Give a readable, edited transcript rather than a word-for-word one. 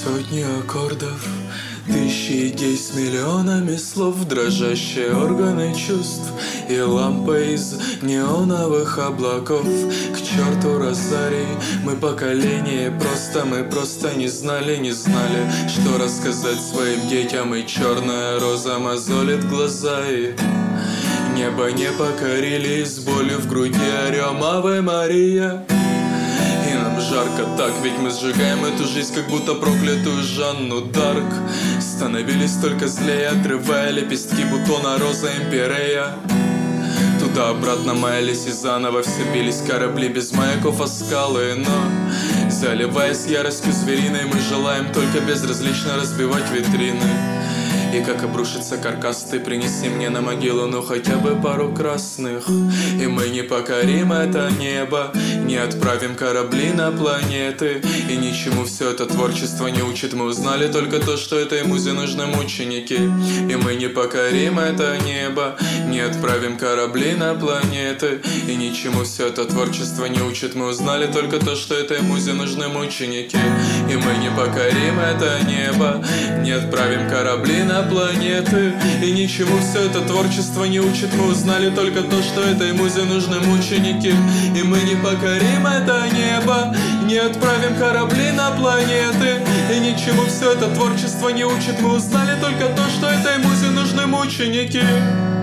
Сотни аккордов, тысячи идей с миллионами слов, дрожащие органы чувств и лампа из неоновых облаков. К черту розарий, мы поколение, мы просто не знали, что рассказать своим детям, и черная роза мозолит глаза, и небо не покорили, с болью в груди орем Аве Мария. И нам жарко так, ведь мы сжигаем эту жизнь, как будто проклятую Жанну Дарк. Становились только злее, отрывая лепестки бутона роза империя. Туда-обратно маялись и заново все бились корабли без маяков, а скалы, но заливаясь яростью звериной, мы желаем только безразлично разбивать витрины. И как обрушится каркас, ты принеси мне на могилу, ну хотя бы пару красных. И мы не покорим это небо, не отправим корабли на планеты. И ничему все это творчество не учит, мы узнали только то, что этой музе нужны мученики. И мы не покорим это небо, не отправим корабли на планеты. И ничему все это творчество не учит, мы узнали только то, что этой музе нужны мученики. И мы не покорим это небо, не отправим корабли на планеты. И ничему все это творчество не учит, мы узнали только то, что этой музе нужны мученики. И мы не покорим это небо, не отправим корабли на планеты. И ничему все это творчество не учит, мы узнали только то, что этой музе нужны мученики.